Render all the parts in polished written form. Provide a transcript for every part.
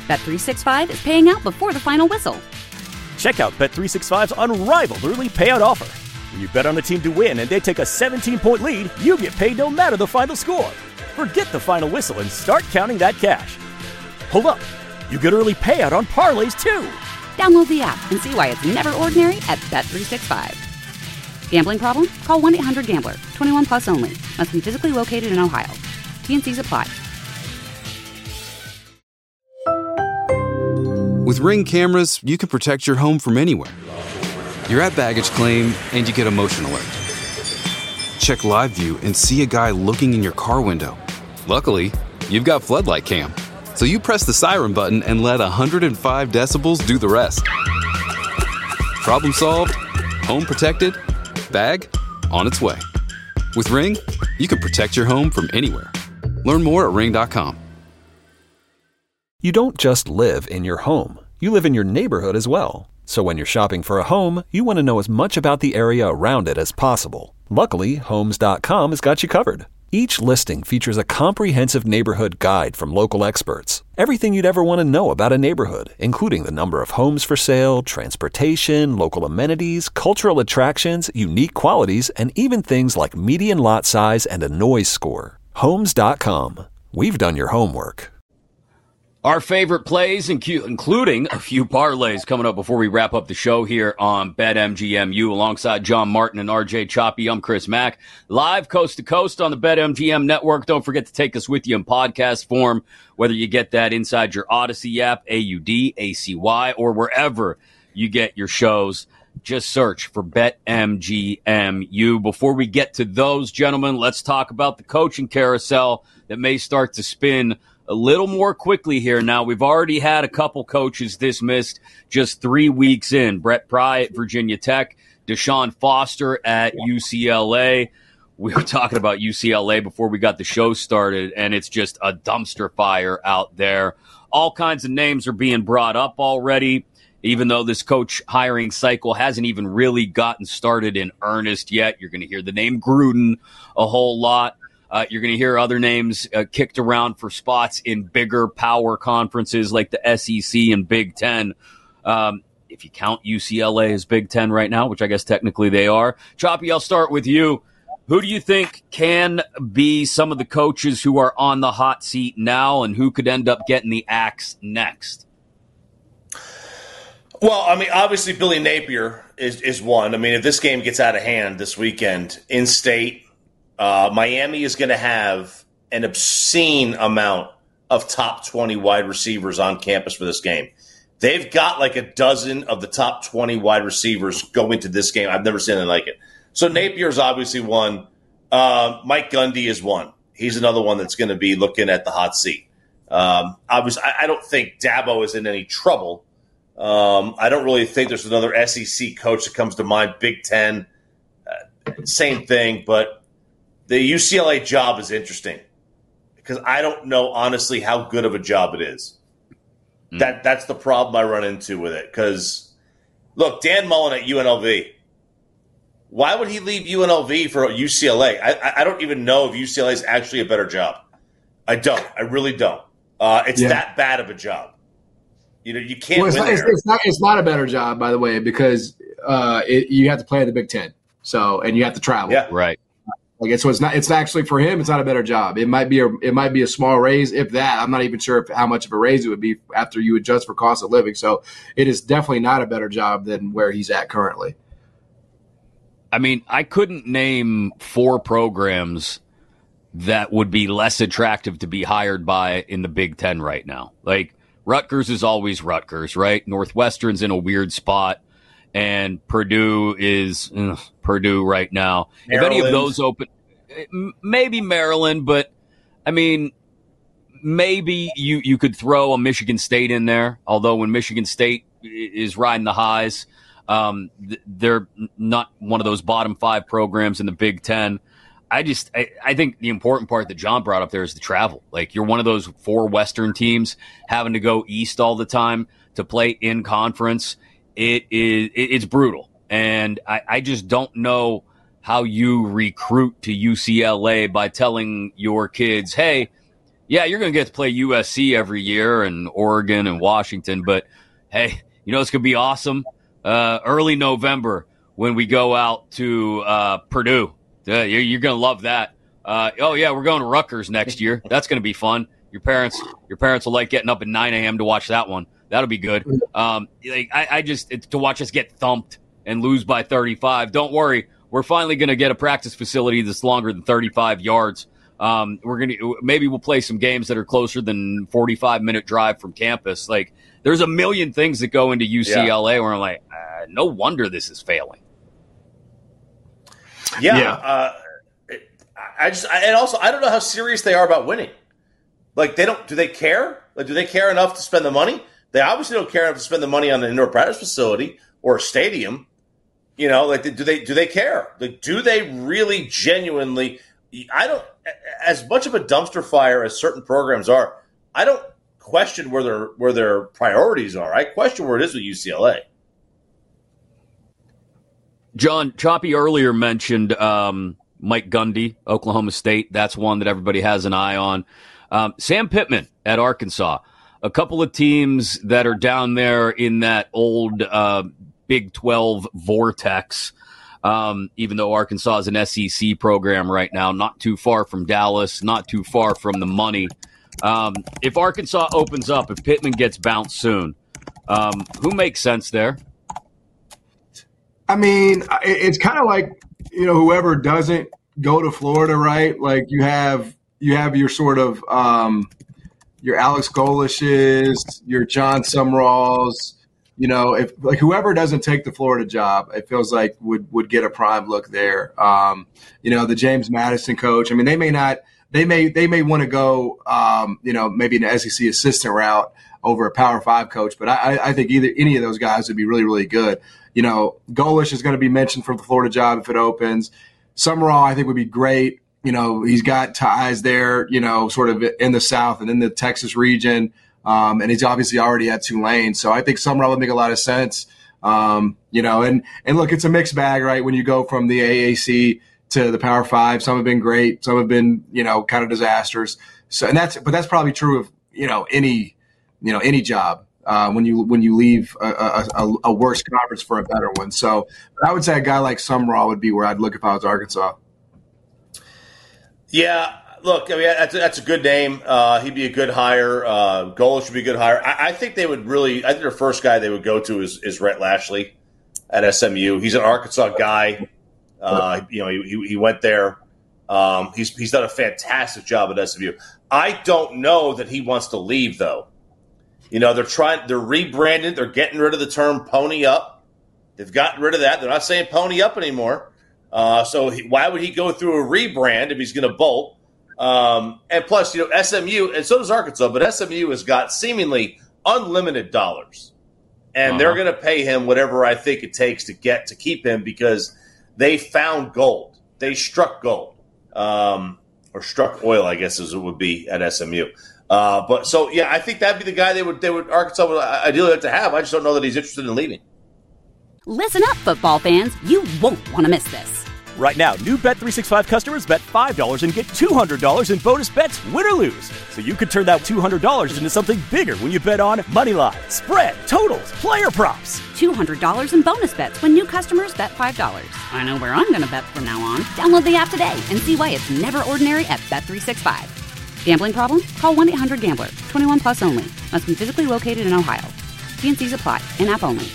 Bet365 is paying out before the final whistle. Check out Bet365's unrivaled early payout offer. When you bet on a team to win and they take a 17-point lead, you get paid no matter the final score. Forget the final whistle and start counting that cash. Hold up. You get early payout on parlays, too. Download the app and see why it's never ordinary at Bet365. Gambling problem? Call 1-800-GAMBLER. 21 plus only. Must be physically located in Ohio. T&Cs apply. With Ring cameras, you can protect your home from anywhere. You're at baggage claim and you get a motion alert. Check live view and see a guy looking in your car window. Luckily, you've got floodlight cam. So you press the siren button and let 105 decibels do the rest. Problem solved, home protected, bag on its way. With Ring, you can protect your home from anywhere. Learn more at ring.com. You don't just live in your home. You live in your neighborhood as well. So when you're shopping for a home, you want to know as much about the area around it as possible. Luckily, Homes.com has got you covered. Each listing features a comprehensive neighborhood guide from local experts. Everything you'd ever want to know about a neighborhood, including the number of homes for sale, transportation, local amenities, cultural attractions, unique qualities, and even things like median lot size and a noise score. Homes.com. We've done your homework. Our favorite plays, including a few parlays coming up before we wrap up the show here on BetMGMU alongside John Martin and RJ Choppy. I'm Chris Mack, live coast to coast on the BetMGM network. Don't forget to take us with you in podcast form, whether you get that inside your Odyssey app, AUDACY, or wherever you get your shows. Just search for BetMGMU. Before we get to those, gentlemen, let's talk about the coaching carousel that may start to spin a little more quickly here. Now, we've already had a couple coaches dismissed just 3 weeks in. Brett Pry at Virginia Tech, Deshaun Foster at UCLA. We were talking about UCLA before we got the show started, and it's just a dumpster fire out there. All kinds of names are being brought up already, even though this coach hiring cycle hasn't even really gotten started in earnest yet. You're going to hear the name Gruden a whole lot. You're going to hear other names kicked around for spots in bigger power conferences like the SEC and Big Ten. If you count UCLA as Big Ten right now, which I guess technically they are. Choppy, I'll start with you. Who do you think can be some of the coaches who are on the hot seat now and who could end up getting the axe next? Well, I mean, obviously Billy Napier is one. I mean, if this game gets out of hand this weekend in state, Miami is going to have an obscene amount of top 20 wide receivers on campus for this game. They've got like a dozen of the top 20 wide receivers going to this game. I've never seen anything like it. So Napier is obviously one. Mike Gundy is one. He's another one that's going to be looking at the hot seat. Obviously, I don't think Dabo is in any trouble. I don't really think there's another SEC coach that comes to mind. Big Ten, same thing, but the UCLA job is interesting because I don't know, honestly, how good of a job it is. That's the problem I run into with it. Because, look, Dan Mullen at UNLV, why would he leave UNLV for UCLA? I don't even know if UCLA is actually a better job. I don't. I really don't. It's that bad of a job. You know, you can't win there. It's not a better job, by the way, because you have to play in the Big Ten. And you have to travel. Yeah, right. So it's actually for him. It's not a better job. It might be a small raise, if that. I'm not even sure how much of a raise it would be after you adjust for cost of living. So it is definitely not a better job than where he's at currently. I mean, I couldn't name 4 programs that would be less attractive to be hired by in the Big Ten right now. Like Rutgers is always Rutgers, right? Northwestern's in a weird spot. And Purdue is Purdue right now. Maryland. If any of those open, maybe Maryland, but I mean, maybe you could throw a Michigan State in there. Although when Michigan State is riding the highs, they're not one of those bottom 5 programs in the Big Ten. I think the important part that John brought up there is the travel. Like, you're one of those 4 Western teams having to go east all the time to play in conference. It's brutal. And I just don't know how you recruit to UCLA by telling your kids, hey, Yeah, you're going to get to play USC every year and Oregon and Washington. But, hey, it's going to be awesome early November when we go out to Purdue. You're going to love that. We're going to Rutgers next year. That's going to be fun. Your parents will like getting up at 9 a.m. to watch that one. That'll be good. To watch us get thumped and lose by 35. Don't worry. We're finally going to get a practice facility that's longer than 35 yards. Maybe we'll play some games that are closer than 45-minute drive from campus. Like, there's a million things that go into UCLA where I'm like, no wonder this is failing. I don't know how serious they are about winning. Like, do they care? Like, do they care enough to spend the money? They obviously don't care enough to spend the money on an indoor practice facility or a stadium. Do they care? Like, do they really genuinely? I don't. As much of a dumpster fire as certain programs are, I don't question where their priorities are. I question where it is with UCLA. John, Choppy earlier mentioned Mike Gundy, Oklahoma State. That's one that everybody has an eye on. Sam Pittman at Arkansas. A couple of teams that are down there in that old Big 12 vortex, even though Arkansas is an SEC program right now, not too far from Dallas, not too far from the money. If Arkansas opens up, if Pittman gets bounced soon, who makes sense there? I mean, it's kind of like, whoever doesn't go to Florida, right? Like you have your sort of your Alex Golishes, your John Sumralls, if like whoever doesn't take the Florida job, it feels like would get a prime look there. The James Madison coach. I mean, they may not. They may want to go, maybe an SEC assistant route over a Power 5 coach. But I think any of those guys would be really, really good. Golish is going to be mentioned for the Florida job if it opens. Summerall, I think, would be great. He's got ties there, sort of in the South and in the Texas region. And he's obviously already at Tulane. So I think Summerall would make a lot of sense. And look, it's a mixed bag, right? When you go from the AAC to the Power 5, some have been great, some have been, kind of disasters. So, but that's probably true of, any job. When you leave a worse conference for a better one. So I would say a guy like Summerall would be where I'd look if I was Arkansas. Yeah, look, I mean, that's a good name. He'd be a good hire. Golish would be a good hire. I think they would really – I think their first guy they would go to is Rhett Lashley at SMU. He's an Arkansas guy. He went there. He's done a fantastic job at SMU. I don't know that he wants to leave, though. They're rebranded. They're getting rid of the term pony up. They've gotten rid of that. They're not saying pony up anymore. Why would he go through a rebrand if he's going to bolt? And plus, SMU, and so does Arkansas, but SMU has got seemingly unlimited dollars. And they're going to pay him whatever I think it takes to keep him because they found gold. They struck gold. Or struck oil, I guess as it would be at SMU. I think that'd be the guy they would Arkansas would ideally like to have. I just don't know that he's interested in leaving. Listen up, football fans. You won't want to miss this. Right now, new Bet365 customers bet $5 and get $200 in bonus bets, win or lose. So you could turn that $200 into something bigger when you bet on moneyline, spread, totals, player props. $200 in bonus bets when new customers bet $5. I know where I'm going to bet from now on. Download the app today and see why it's never ordinary at Bet365. Gambling problem? Call 1-800-GAMBLER. 21 plus only. Must be physically located in Ohio. T&Cs apply. In-app only.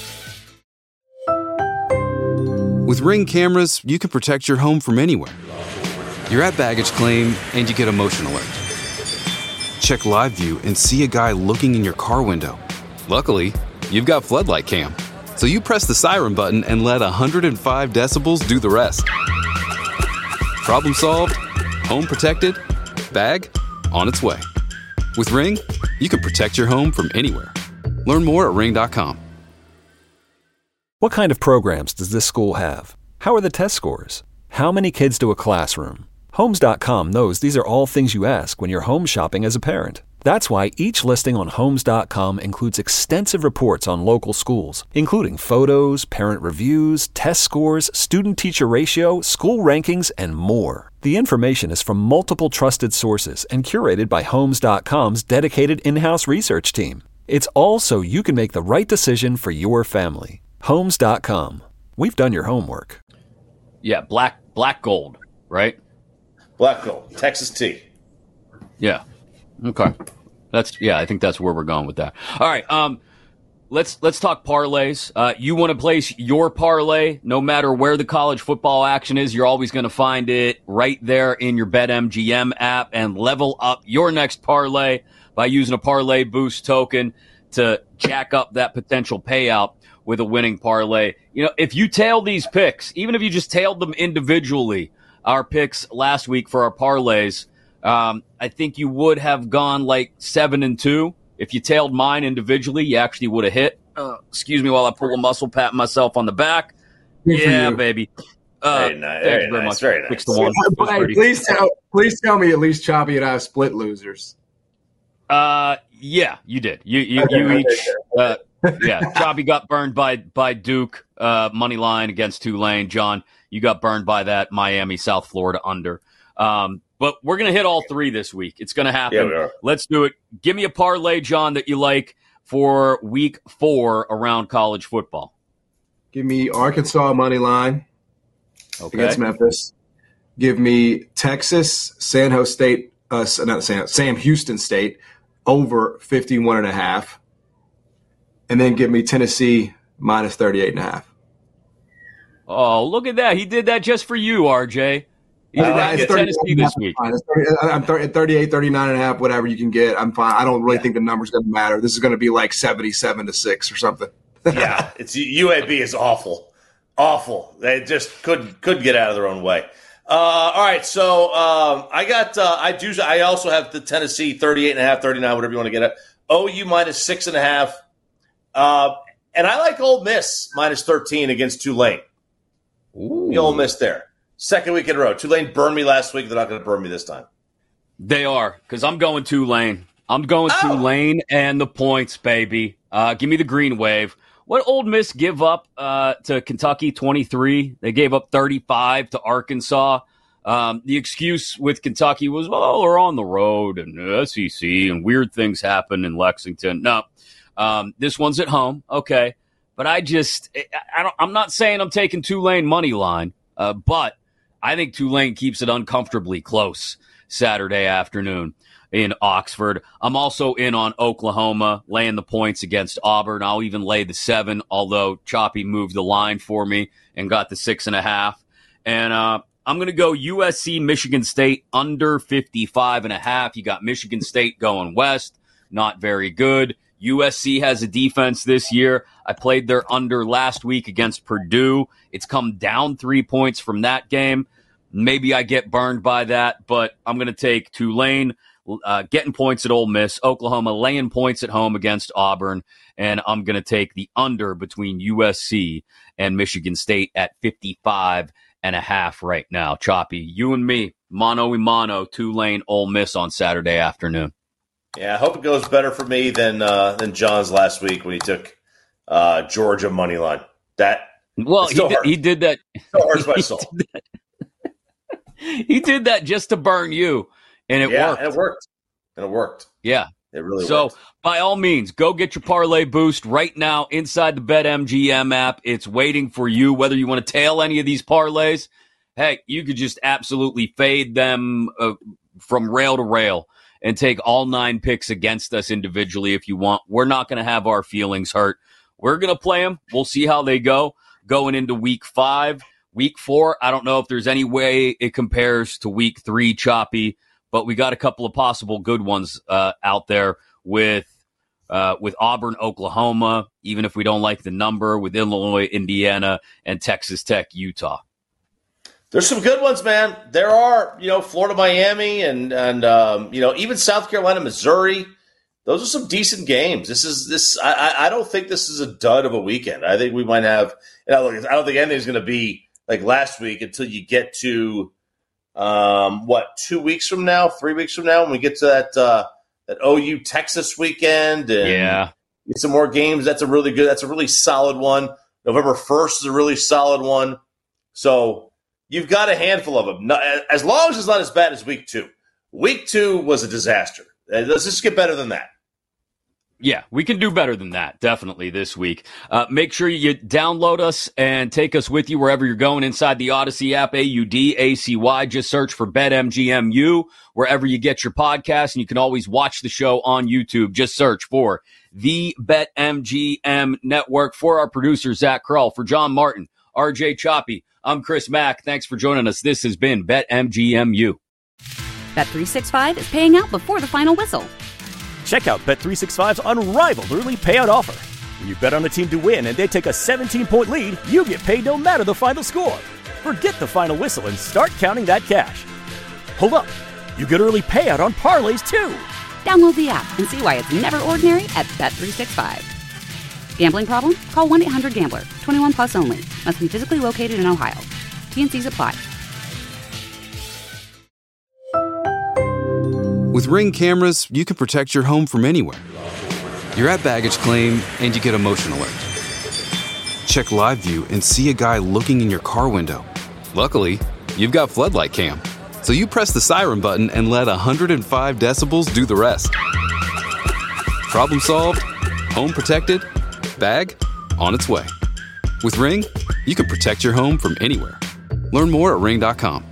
With Ring cameras, you can protect your home from anywhere. You're at baggage claim and you get a motion alert. Check live view and see a guy looking in your car window. Luckily, you've got floodlight cam. So you press the siren button and let 105 decibels do the rest. Problem solved, home protected, bag on its way. With Ring, you can protect your home from anywhere. Learn more at ring.com. What kind of programs does this school have? How are the test scores? How many kids to a classroom? Homes.com knows these are all things you ask when you're home shopping as a parent. That's why each listing on Homes.com includes extensive reports on local schools, including photos, parent reviews, test scores, student-teacher ratio, school rankings, and more. The information is from multiple trusted sources and curated by Homes.com's dedicated in-house research team. It's all so you can make the right decision for your family. Homes.com. We've done your homework. Yeah, black gold, right? Black gold, Texas tea. Yeah. Okay. I think that's where we're going with that. All right. Let's talk parlays. You want to place your parlay, no matter where the college football action is, you're always going to find it right there in your BetMGM app, and level up your next parlay by using a Parlay Boost token to jack up that potential payout with a winning parlay. You know, if you tail these picks, even if you just tailed them individually, our picks last week for our parlays, I think you would have gone like 7-2. If you tailed mine individually, you actually would have hit. Excuse me while I pull a muscle, pat myself on the back. Yeah, baby. Very nice. Very nice. Very nice. 6-1. Please tell me at least Choppy and I have split losers. Yeah, you did. You each. Yeah, Choppy got burned by Duke money line against Tulane. John, you got burned by that Miami, South Florida under. But we're going to hit all three this week. It's going to happen. Yeah, we are. Let's do it. Give me a parlay, John, that you like for week 4 around college football. Give me Arkansas money line against Memphis. Give me Texas, Sam Houston State over 51.5. And then give me Tennessee minus 38.5. Oh, look at that. He did that just for you, RJ. He did that to Tennessee this week. I'm 38, 39.5, whatever you can get. I'm fine. I don't really think the number's going to matter. This is going to be like 77-6 or something. Yeah, it's UAB is awful. Awful. They just couldn't get out of their own way. All right, so I also have the Tennessee 38.5, 39, whatever you want to get at. OU minus 6.5. And I like Ole Miss minus 13 against Tulane. Ooh. The Ole Miss there. Second week in a row. Tulane burned me last week. They're not going to burn me this time. They are, because I'm going Tulane. I'm going Tulane and the points, baby. Give me the green wave. What Ole Miss give up to Kentucky, 23? They gave up 35 to Arkansas. The excuse with Kentucky was, well, we're on the road and the SEC and weird things happen in Lexington. No, this one's at home. Okay. But I'm not saying I'm taking Tulane money line, but I think Tulane keeps it uncomfortably close Saturday afternoon in Oxford. I'm also in on Oklahoma laying the points against Auburn. I'll even lay the 7, although Choppy moved the line for me and got the 6.5. And I'm going to go USC, Michigan State under 55.5. You got Michigan State going west. Not very good. USC has a defense this year. I played their under last week against Purdue. It's come down 3 points from that game. Maybe I get burned by that, but I'm going to take Tulane getting points at Ole Miss, Oklahoma laying points at home against Auburn, and I'm going to take the under between USC and Michigan State at 55.5 right now. Choppy, you and me, mano a mano, Tulane, Ole Miss on Saturday afternoon. Yeah, I hope it goes better for me than John's last week when he took Georgia money line. He did that. Still hurts my soul. He did that just to burn you, and it worked. And it worked. Yeah. It really worked. So, by all means, go get your Parlay Boost right now inside the BetMGM app. It's waiting for you, whether you want to tail any of these parlays. Heck, you could just absolutely fade them from rail to rail and take all 9 picks against us individually if you want. We're not going to have our feelings hurt. We're going to play them. We'll see how they go going into week 5. Week 4, I don't know if there's any way it compares to week 3, Choppy, but we got a couple of possible good ones out there with Auburn, Oklahoma, even if we don't like the number, with Illinois, Indiana, and Texas Tech, Utah. There's some good ones, man. There are, Florida, Miami, and even South Carolina, Missouri. Those are some decent games. I don't think this is a dud of a weekend. I think we might have. I don't think anything's going to be like last week until you get to 2 weeks from now, 3 weeks from now, when we get to that OU Texas weekend and get some more games. That's a really solid one. November 1st is a really solid one. So. you've got a handful of them. As long as it's not as bad as week 2. Week 2 was a disaster. Let's just get better than that. Yeah, we can do better than that, definitely, this week. Make sure you download us and take us with you wherever you're going inside the Odyssey app, AUDACY. Just search for BetMGMU wherever you get your podcast, and you can always watch the show on YouTube. Just search for the BetMGM Network. For our producer, Zach Krull, for John Martin, RJ Choppy, I'm Chris Mack. Thanks for joining us. This has been BetMGMU. Bet365 is paying out before the final whistle. Check out Bet365's unrivaled early payout offer. When you bet on a team to win and they take a 17-point lead, you get paid no matter the final score. Forget the final whistle and start counting that cash. Hold up. You get early payout on parlays, too. Download the app and see why it's never ordinary at Bet365. Gambling problem? Call 1-800-GAMBLER. 21 plus only. Must be physically located in Ohio. T&Cs apply. With Ring cameras, you can protect your home from anywhere. You're at baggage claim and you get a motion alert. Check live view and see a guy looking in your car window. Luckily, you've got floodlight cam. So you press the siren button and let 105 decibels do the rest. Problem solved, home protected, bag on its way. With Ring, you can protect your home from anywhere. Learn more at ring.com.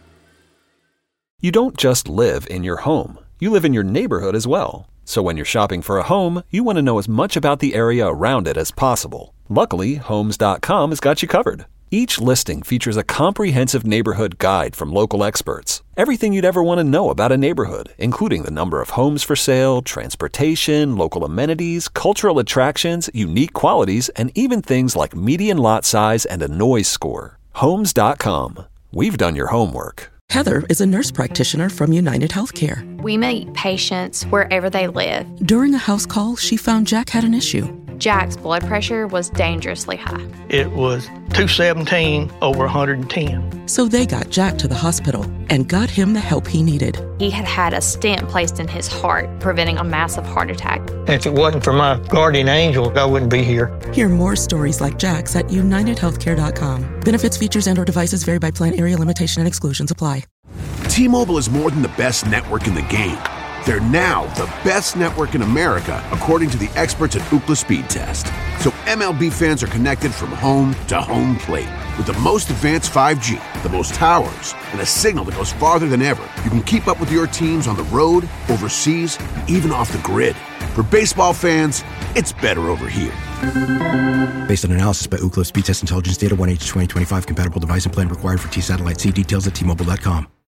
You don't just live in your home. You live in your neighborhood as well. So when you're shopping for a home, you want to know as much about the area around it as possible. Luckily, Homes.com has got you covered. Each listing features a comprehensive neighborhood guide from local experts. Everything you'd ever want to know about a neighborhood, including the number of homes for sale, transportation, local amenities, cultural attractions, unique qualities, and even things like median lot size and a noise score. Homes.com. We've done your homework. Heather is a nurse practitioner from United Healthcare. We meet patients wherever they live. During a house call, she found Jack had an issue. Jack's blood pressure was dangerously high. It was 217 over 110. So they got Jack to the hospital and got him the help he needed. He had had a stent placed in his heart, preventing a massive heart attack. If it wasn't for my guardian angel, I wouldn't be here. Hear more stories like Jack's at UnitedHealthcare.com. Benefits, features, and/or devices vary by plan, area, limitation, and exclusions apply. T-Mobile is more than the best network in the game. They're now the best network in America, according to the experts at Ookla Speed Test. So MLB fans are connected from home to home plate. With the most advanced 5G, the most towers, and a signal that goes farther than ever, you can keep up with your teams on the road, overseas, and even off the grid. For baseball fans, it's better over here. Based on analysis by Ookla Speed Test Intelligence Data 1H2025 compatible device and plan required for T-Satellite. See details at T-Mobile.com.